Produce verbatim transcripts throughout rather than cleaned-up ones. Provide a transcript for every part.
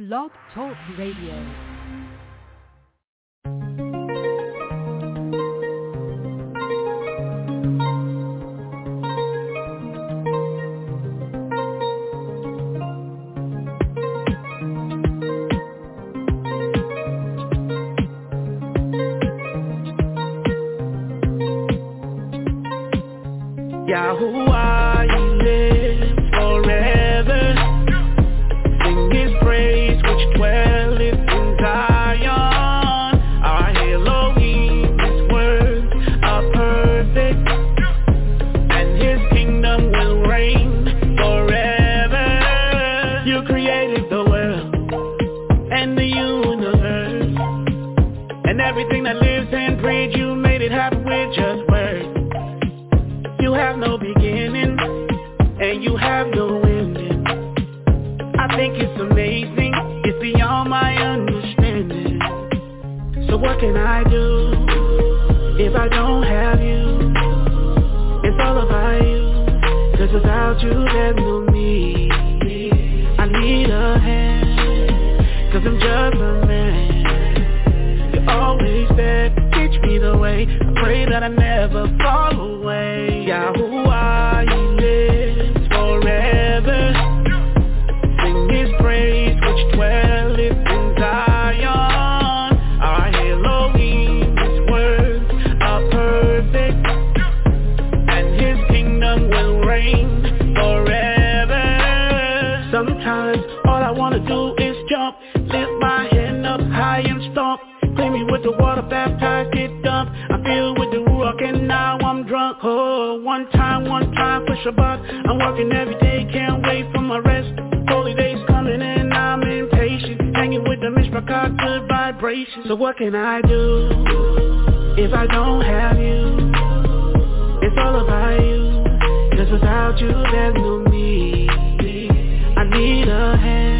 Blog Talk Radio. Yahuwah, you live forever. Sing his praise which dwelleth in Zion. Our Elohim, his words are perfect, and his kingdom will reign forever. You created the world and the universe, and everything that lives and breathes. You made it happen with just words. You have no beginning, and you have no ending. I think it's amazing, it's beyond my understanding. So what can I do if I don't have you? It's all about you, cause without you there's no me. I need a hand, cause I'm just a man. You're always there, teach me the way. I pray that I never fall away. Yahuwah, he lives forever. Sing his praise which dwelleth in Zion. Our Elohim, his words are perfect, and his kingdom will reign forever. Sometimes all I wanna do is jump, lift my hand up high and stomp. Clean me with the water, baptized, get dumped. I feel with the Ruach and now I'm drunk. Oh, one time, one time for Shabbat. I'm working every day, can't wait for my rest. Holy days coming and I'm impatient. Hanging with the Mishpachah, good vibrations. So what can I do if I don't have you? It's all about you, cause without you there's no me. I need a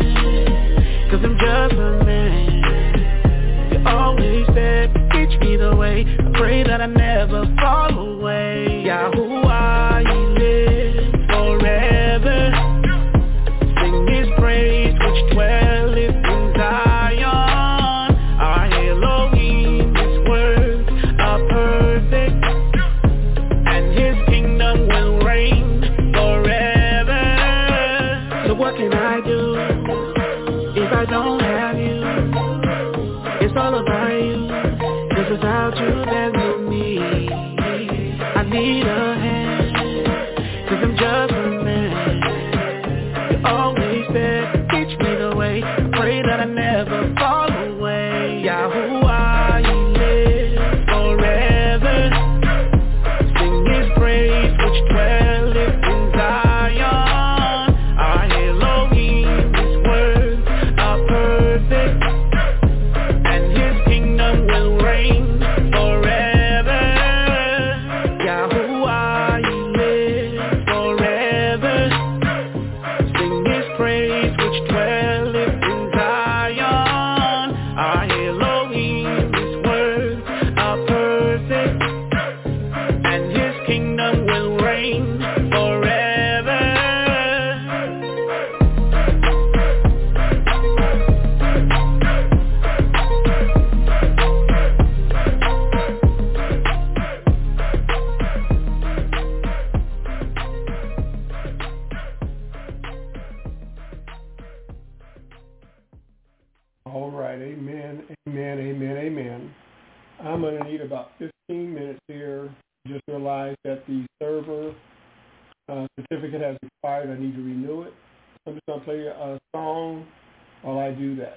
hand, cause I'm just a man. Always there, teach me the way. I pray that I never fall away. Yahuwah, he lives forever. Sing his praise which dwelleth in Zion. Our Elohim, his words are perfect, and his kingdom will reign forever. So what can I do if I don't have you? It's all about you, cause without you there's no me. I need a hand, cause I'm just a man. You're always there, teach me the way. I pray that I never fall away. Yahuwah, he lives forever. Sing his praise which dwelleth in Zion. Our Elohim, his words are perfect, will reign forever. Yahuwah, he lives forever. Sing his praise which dwelleth in Zion. Our Elohim, his words are perfect, and his kingdom will reign forever. All right, amen, amen, amen, amen. I'm going to need about fifteen minutes here. Just realized that the server uh, certificate has expired. I need to renew it. I'm just going to play a song while I do that.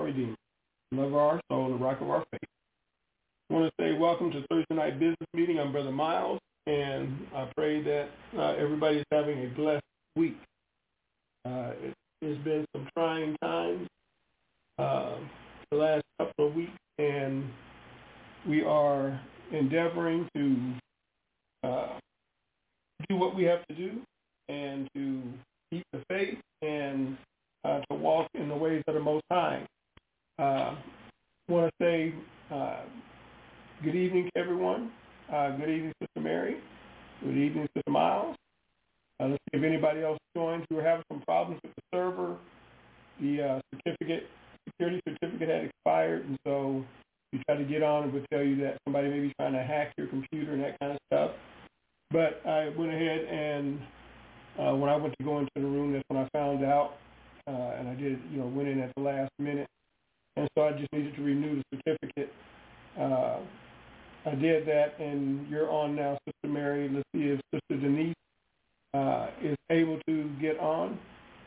Redeemer, the love of our soul, the rock of our faith. I want to say welcome to Thursday Night Business Meeting. I'm Brother Miles, and I pray that uh, everybody is having a blessed week. Uh, it, it's been some trying times uh, the last couple of weeks, and we are endeavoring to uh, do what we have to do and to keep the faith and uh, to walk in the ways that are most high. I uh, want to say uh, good evening to everyone. Uh, good evening, Sister Mary. Good evening, Sister Miles. Uh, let's see if anybody else joins. We were having some problems with the server. The uh, certificate, security certificate had expired, and so you try to get on, it would tell you that somebody may be trying to hack your computer and that kind of stuff. But I went ahead and uh, when I went to go into the room, that's when I found out, uh, and I did, you know, went in at the last minute, and so I just needed to renew the certificate. Uh, I did that, and you're on now, Sister Mary. Let's see if Sister Denise uh, is able to get on.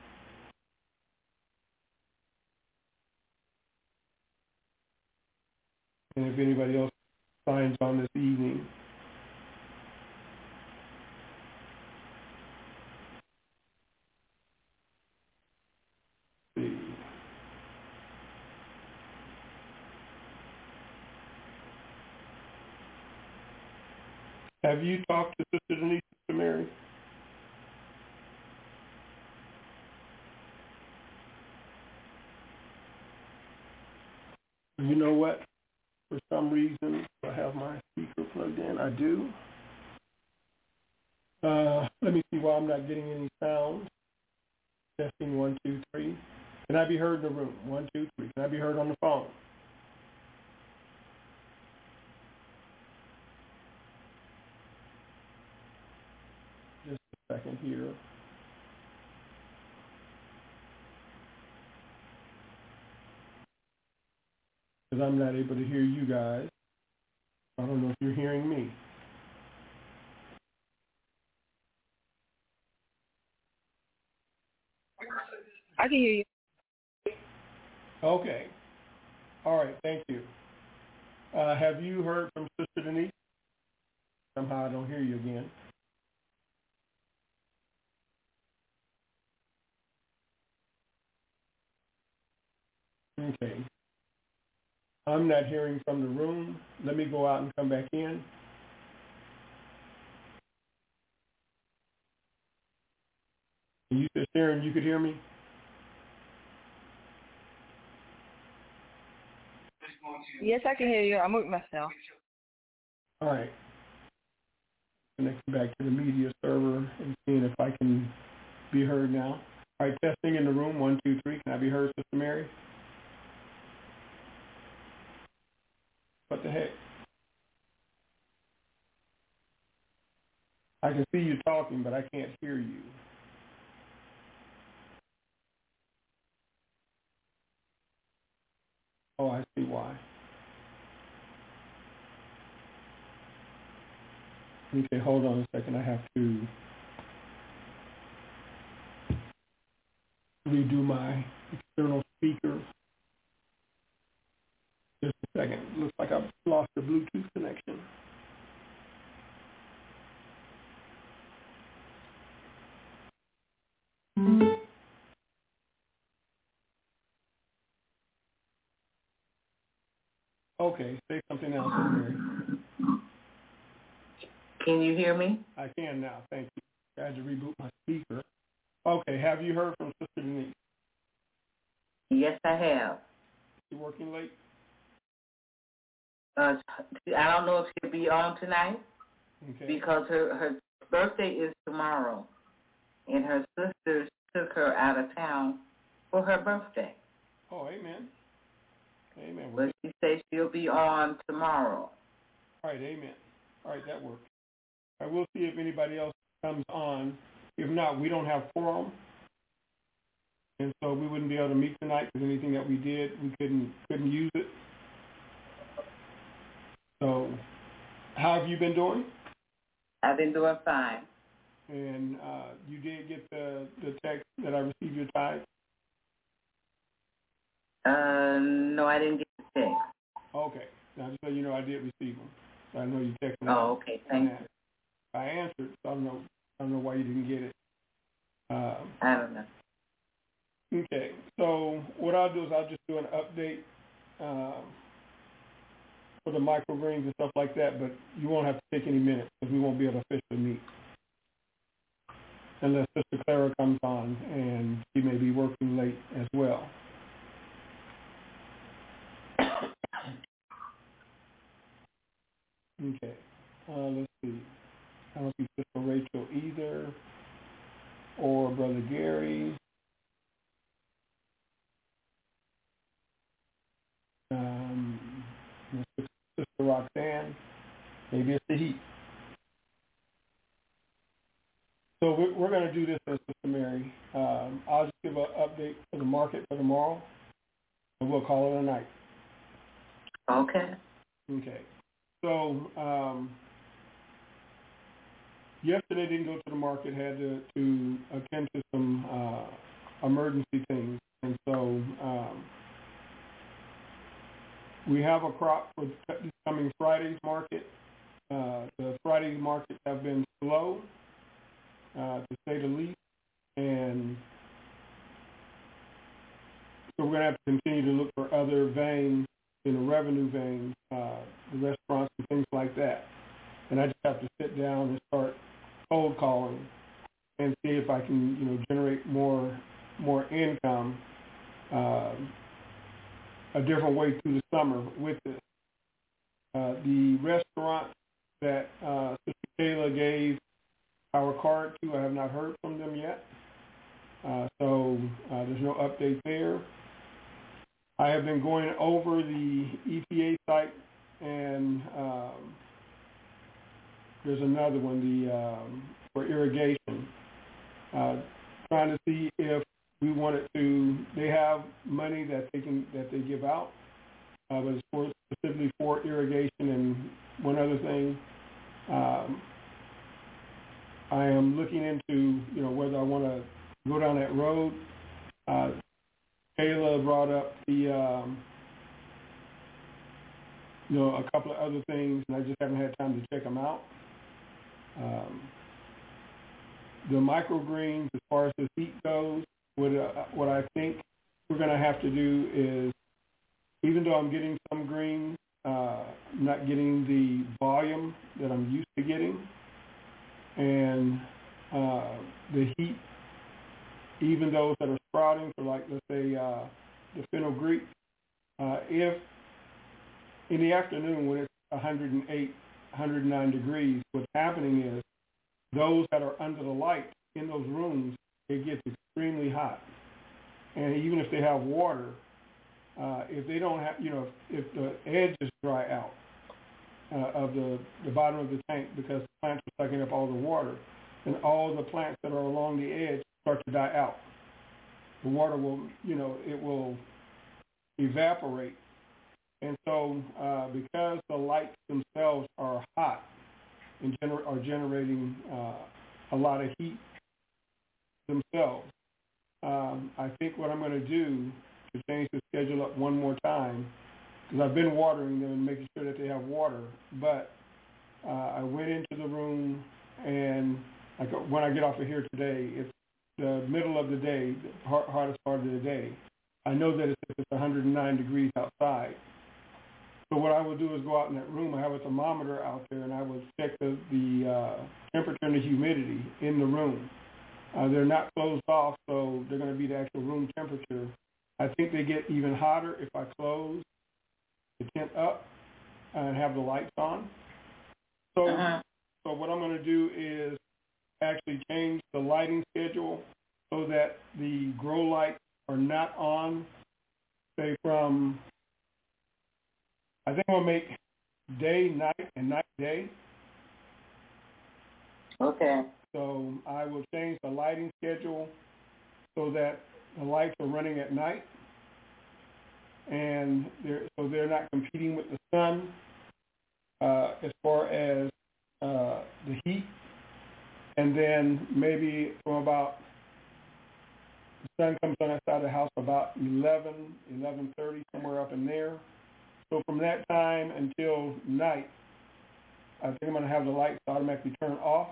And if anybody else signs on this evening. Let's see. Have you talked to Sister Denise, Sister Mary? You know what? For some reason, I have my speaker plugged in. I do. Uh, let me see why I'm not getting any sound. Testing one, two, three. Can I be heard in the room? One, two, three. Can I be heard on the phone? Just a second here. Because I'm not able to hear you guys. I don't know if you're hearing me. I can hear you. Okay. All right. Thank you. Uh, have you heard from Sister Denise? Somehow I don't hear you again. Okay. I'm not hearing from the room. Let me go out and come back in. You said, Sharon, you could hear me? Yes, I can hear you. I'm with myself. All right. Connecting back to the media server and seeing if I can be heard now. All right, testing in the room. One, two, three. Can I be heard, Sister Mary? What the heck? I can see you talking, but I can't hear you. Oh, I see why. Okay, hold on a second. I have to redo my external speaker. Just a second. Looks like I've lost the Bluetooth connection. Okay, say something else, Mary. Can you hear me? I can now, thank you. I had to reboot my speaker. Okay, have you heard from Sister Denise? Yes, I have. She working late? Uh, I don't know if she'll be on tonight Okay. because her, her birthday is tomorrow, and her sisters took her out of town for her birthday. Oh, amen. Amen. But she says she'll be on tomorrow. All right, amen. All right, that works. I will see if anybody else comes on. If not, we don't have quorum, and so we wouldn't be able to meet tonight because anything that we did, we couldn't couldn't use it. So, how have you been doing? I've been doing fine. And uh, you did get the, the text that I received your tithe? Uh, no, I didn't get the text. Okay. Now, just so you know, I did receive them. So I know you texted me. Oh, okay. Thank you. I answered, so I don't know, I don't know why you didn't get it. Uh, I don't know. Okay. So what I'll do is I'll just do an update uh, for the microgreens and stuff like that, but you won't have to take any minutes because we won't be able to officially meet unless Sister Clara comes on, and she may be working late as well. Okay. Uh, let's see. I don't see Sister Rachel either, or Brother Gary. Um, Sister Roxanne. Maybe it's the heat. So we're, we're going to do this, Sister Mary. Um, I'll just give an update for the market for tomorrow, and we'll call it a night. Okay. Okay. So um, yesterday didn't go to the market, had to, to attend to some uh, emergency things. And so um, we have a crop for this coming Friday's market. Uh, the Friday markets have been slow, uh, to say the least, and so we're going to have to continue to look for other veins in the revenue veins, uh, the restaurants and things like that. And I just have to sit down and start cold calling and see if I can, you know, generate more more income uh, a different way through the summer with this. Uh, the restaurant that uh, Sister Kayla gave our card to, I have not heard from them yet. Uh, so uh, there's no update there. I have been going over the E P A site, and um, there's another one, the um, for irrigation, uh, trying to see if we wanted to. They have money that they can that they give out, uh, but it's for, specifically for irrigation and one other thing. Um, I am looking into, you know, whether I want to go down that road. Uh, Kayla brought up the, um, you know, a couple of other things, and I just haven't had time to check them out. Um, the microgreens, as far as the heat goes, what, uh, what I think we're going to have to do is, even though I'm getting some greens, uh, I'm not getting the volume that I'm used to getting, and uh, the heat, even those that are sprouting, so like, let's say, uh, the fenugreek, uh, if in the afternoon when it's one hundred eight, one hundred nine degrees, what's happening is those that are under the light in those rooms, it gets extremely hot. And even if they have water, uh, if they don't have, you know, if, if the edges dry out uh, of the, the bottom of the tank because the plants are sucking up all the water, and all the plants that are along the edge start to die out. The water will, you know, it will evaporate. And so uh, because the lights themselves are hot and gener- are generating uh, a lot of heat themselves, um, I think what I'm going to do to change the schedule up one more time, because I've been watering them and making sure that they have water, but uh, I went into the room, and like when I get off of here today, it's the middle of the day, the hardest part of the day. I know that it's, it's one hundred nine degrees outside. So what I will do is go out in that room. I have a thermometer out there, and I will check the, the uh, temperature and the humidity in the room. Uh, they're not closed off, so they're going to be the actual room temperature. I think they get even hotter if I close the tent up and have the lights on. So, uh-huh. so what I'm going to do is actually change the lighting schedule so that the grow lights are not on, say from, I think I'll make day, night, and night, day. Okay. So I will change the lighting schedule so that the lights are running at night, and they're, so they're not competing with the sun uh, as far as uh, the heat. And then maybe from about The sun comes on that side of the house about eleven, eleven thirty, somewhere up in there. So from that time until night, I think I'm going to have the lights automatically turn off.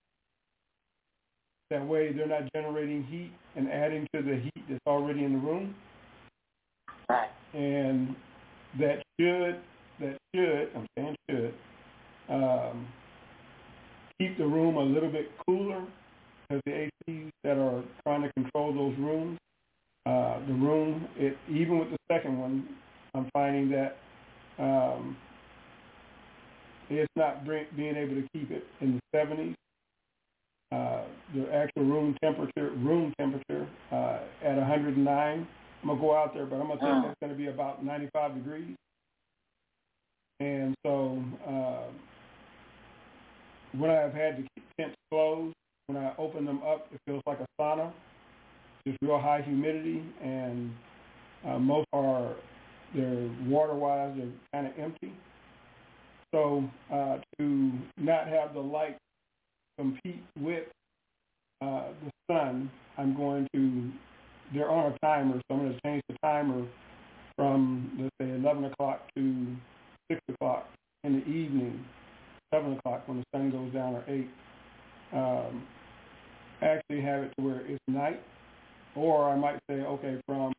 That way they're not generating heat and adding to the heat that's already in the room. Right. And that should, that should, I'm saying should, um, keep the room a little bit cooler, because the A Cs that are trying to control those rooms, uh, the room, it, even with the second one, I'm finding that um, it's not bring, being able to keep it in the seventies. Uh, the actual room temperature, room temperature uh, at one hundred nine. I'm gonna go out there, but I'm gonna think uh. that's gonna be about ninety-five degrees. And so uh, when I've had the tents closed, when I open them up, it feels like a sauna. It's real high humidity, and uh, most are, they're water-wise, they're kind of empty. So uh, to not have the light compete with uh, the sun, I'm going to, they're on a timer, so I'm going to change the timer from, let's say, eleven o'clock to six o'clock in the evening, seven o'clock when the sun goes down, or eight. Um, actually have it to where it's night, or I might say, okay, from,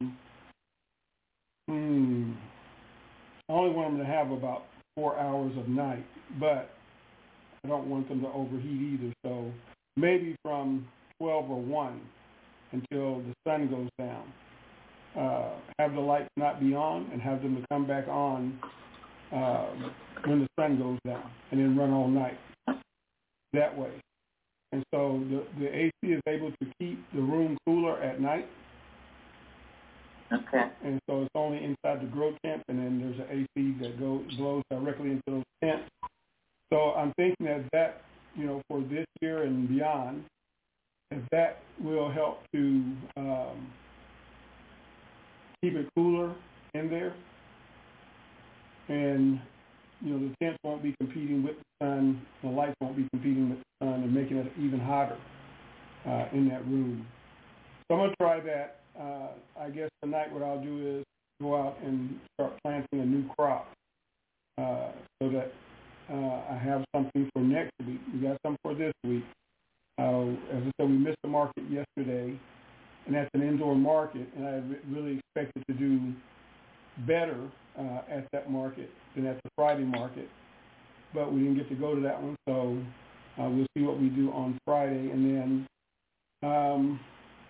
hmm, I only want them to have about four hours of night, but I don't want them to overheat either, so maybe from twelve or one until the sun goes down. Uh, have the lights not be on and have them to come back on uh, when the sun goes down, and then run all night that way. And so the, the A C is able to keep the room cooler at night. Okay. And so it's only inside the grow tent, and then there's an A C that goes blows directly into those tents. So I'm thinking that that, you know, for this year and beyond, that that will help to um, keep it cooler in there. And, you know, the tents won't be competing with the sun, the lights won't be competing with the sun and making it even hotter uh, in that room. So I'm going to try that. Uh, I guess tonight what I'll do is go out and start planting a new crop uh, so that uh, I have something for next week. We got something for this week. Uh, as I said, we missed the market yesterday, and that's an indoor market, and I re- really expected to do better uh, at that market than at the Friday market, but we didn't get to go to that one, so uh, we'll see what we do on Friday. And then um,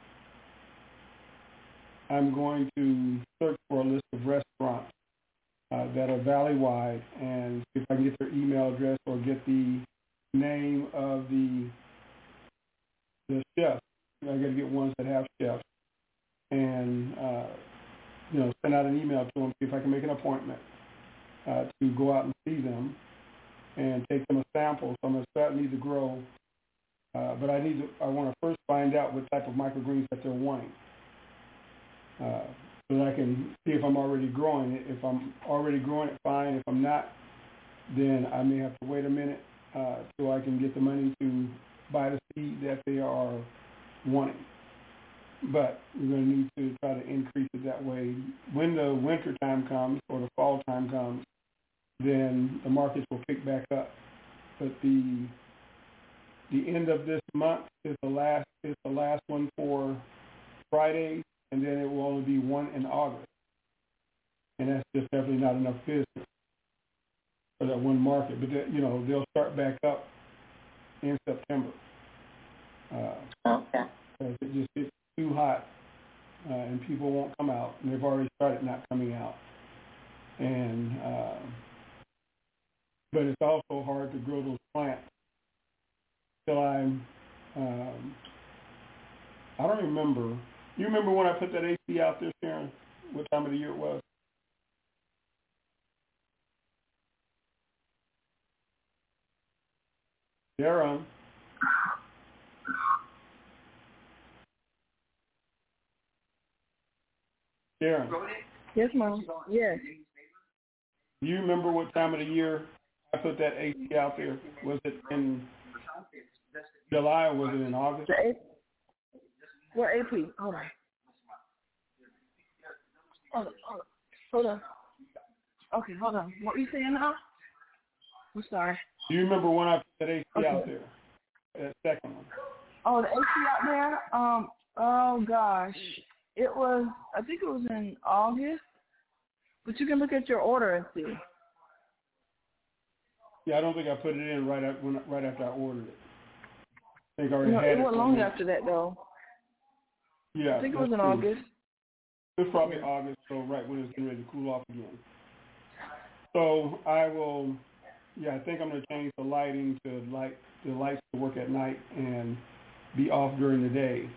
I'm going to search for a list of restaurants uh, that are valley-wide and see if I can get their email address or get the name of the the chefs. I got to get ones that have chefs, and uh, you know, send out an email to them, see if I can make an appointment uh, to go out and see them and take them a sample. So I'm going to start need to grow, uh, but I need to. I want to first find out what type of microgreens that they're wanting, uh, so that I can see if I'm already growing it. If I'm already growing it, fine. If I'm not, then I may have to wait a minute uh, so I can get the money to buy the seed that they are wanting. But we're going to need to try to increase it that way. When the winter time comes or the fall time comes, then the markets will pick back up. But the the end of this month is the last is the last one for Friday, and then it will only be one in August. And that's just definitely not enough business for that one market. But that, you know, they'll start back up in September. Uh, okay. Because it just gets too hot, uh, and people won't come out, and they've already started not coming out. And uh, but it's also hard to grow those plants. Till I'm, um, I don't remember. You remember when I put that A C out there, Sharon? What time of the year it was? Sharon. Sharon. Yes, Mom. Yes. Do you remember what time of the year I put that A C out there? Was it in July or was it in August? What A P? Hold on. Hold on. Hold on. Hold on. Okay, hold on. What were you saying now? I'm sorry. Do you remember when I put that A C Okay. out there? That second one. Oh, the A C out there? Um, oh gosh. It was, I think it was in August. But you can look at your order and see. Yeah, I don't think I put it in right after, when, right after I ordered it. I think I already No, had it it. wasn't long after that though. Yeah, I think it was that's in true. August. It was probably Yeah. August, so right when it's getting ready to cool off again. So I will, yeah, I think I'm going to change the lighting to light the lights to work at night and be off during the day,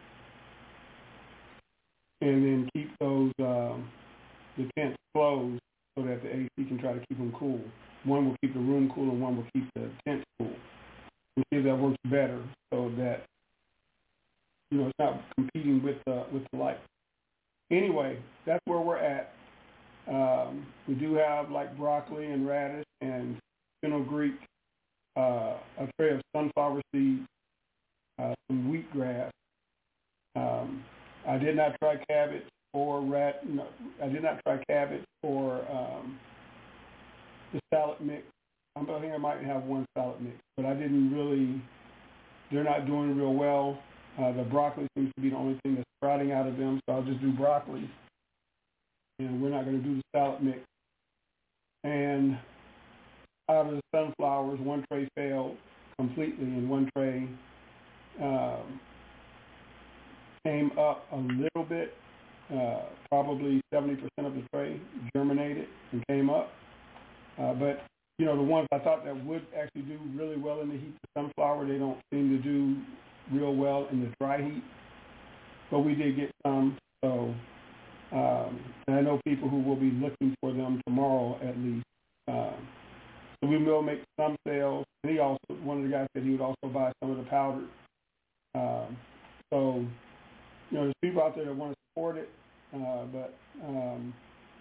and then keep those um, the tents closed so that the A C can try to keep them cool. One will keep the room cool, and one will keep the tent cool. We'll see if that works better, so that you know it's not competing with the with the light. Anyway, that's where we're at. Um, we do have like broccoli and radish and fenugreek, uh, a tray of sunflower seeds, uh, some wheatgrass. Um, I did not try cabbage or rat. No, I did not try cabbage or um, the salad mix. I think I might have one salad mix, but I didn't really. They're not doing real well. Uh, the broccoli seems to be the only thing that's sprouting out of them, so I'll just do broccoli. And we're not going to do the salad mix. And out of the sunflowers, one tray failed completely, and one tray um, came up a little bit. Uh, probably seventy percent of the tray germinated and came up. Uh, but, you know, the ones I thought that would actually do really well in the heat, the sunflower, they don't seem to do real well in the dry heat. But we did get some, so... Um, and I know people who will be looking for them tomorrow at least. Um, so we will make some sales. And he also, one of the guys said he would also buy some of the powder. Um, so, you know, there's people out there that want to support it, uh, but, um,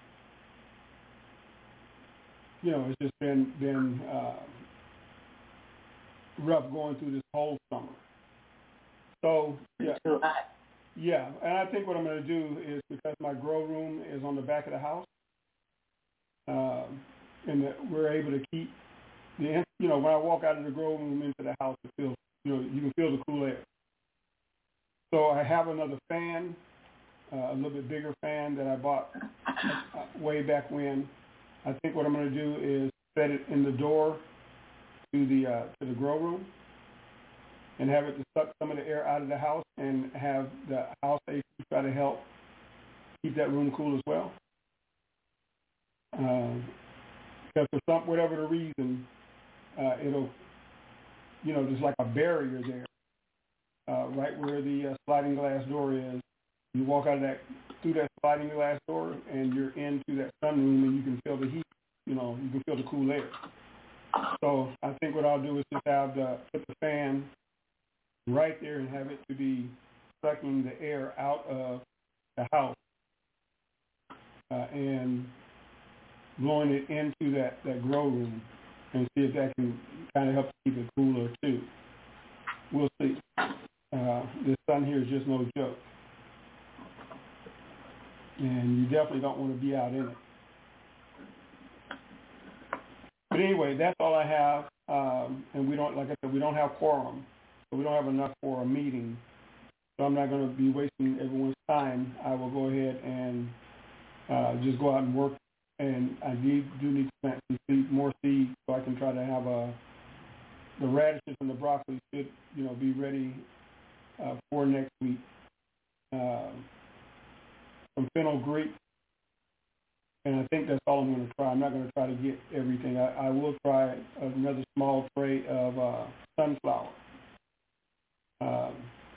you know, it's just been, been uh, rough going through this whole summer. So, yeah. Yeah, and I think what I'm going to do is, because my grow room is on the back of the house, um, and that we're able to keep the, you know, when I walk out of the grow room into the house, it feels, you know, you can feel the cool air. So I have another fan, uh, a little bit bigger fan that I bought uh, way back when. I think what I'm going to do is set it in the door to the uh, to the grow room, and have it to suck some of the air out of the house, and have the house A C try to help keep that room cool as well. Um, because for some, whatever the reason, uh, it'll, you know, there's like a barrier there, uh, right where the uh, sliding glass door is. You walk out of that, through that sliding glass door, and you're into that sunroom, and you can feel the heat, you know, you can feel the cool air. So I think what I'll do is just have the, put the fan right there and have it to be sucking the air out of the house uh, and blowing it into that, that grow room, and see if that can kind of help keep it cooler too. We'll see. Uh, this sun here is just no joke. And you definitely don't want to be out in it. But anyway, that's all I have. Um, and we don't, like I said, we don't have quorum. So we don't have enough for a meeting. So I'm not going to be wasting everyone's time. I will go ahead and uh, just go out and work. And I need, do need to plant some seed, more seeds, so I can try to have a, the radishes and the broccoli should, you know, be ready uh, for next week. Uh, some fenugreek, and I think that's all I'm going to try. I'm not going to try to get everything. I, I will try another small tray of uh, sunflower. Um,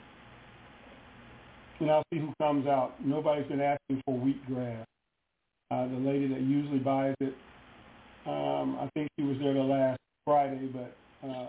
and I'll see who comes out. Nobody's been asking for wheatgrass. Uh, the lady that usually buys it, um, I think she was there the last Friday, but um,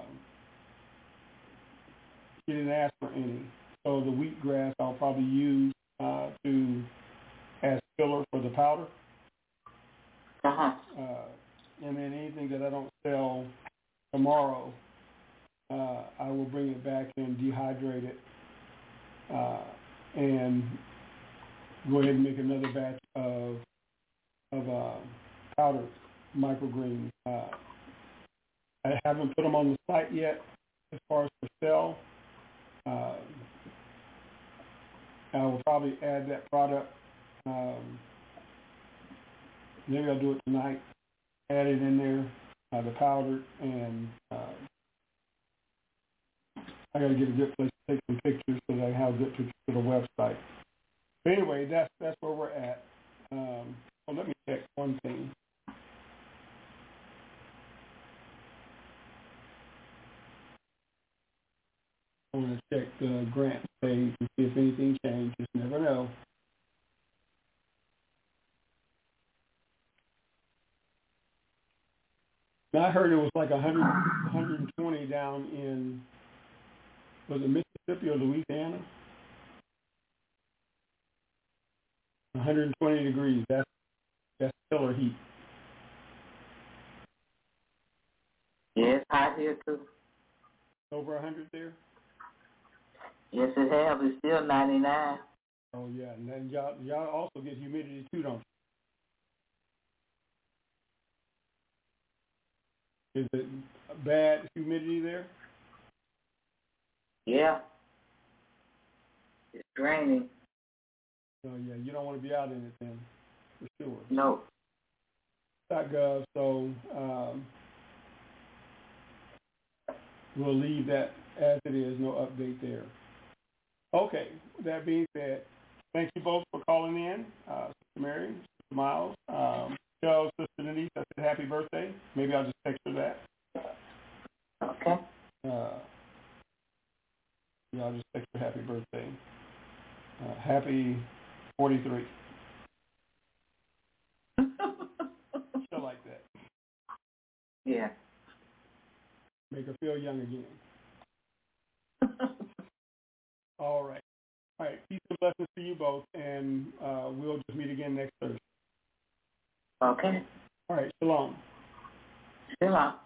she didn't ask for any. So the wheatgrass I'll probably use uh, to as filler for the powder. Uh-huh. Uh, and then anything that I don't sell tomorrow, uh, I will bring it back and dehydrate it uh, and go ahead and make another batch of of uh, powdered microgreens. Uh, I haven't put them on the site yet as far as for sale. Uh, I will probably add that product. Um, maybe I'll do it tonight. Add it in there, uh, the powder, and uh, I got to get a good place to take some pictures so that I have good pictures for the website. But anyway, that's that's where we're at. Um, well, let me check one thing. I want to check the grant page and see if anything changed. Just never know. Now, I heard it was like one hundred, one hundred twenty down in, was it Mississippi or Louisiana? one hundred twenty degrees. That's that's killer heat. Yeah, it's hot here too. Over one hundred there? Yes, it has. It's still ninety-nine. Oh yeah, and then y'all y'all also get humidity too, don't you? Is it bad humidity there? Yeah. It's draining. Oh yeah, you don't want to be out in it then, for sure. No. .gov, so um, we'll leave that as it is, no update there. Okay, that being said, thank you both for calling in, uh, Sister Mary, Sister Miles. Um, tell Sister Denise I said happy birthday. Maybe I'll just text her that. Okay. Uh, yeah, I'll just text her happy birthday. Uh, happy forty-three. She'll like that. Yeah. Make her feel young again. All right. All right. Peace and blessings to you both, and uh, we'll just meet again next Thursday. Okay. All right. Shalom. Shalom.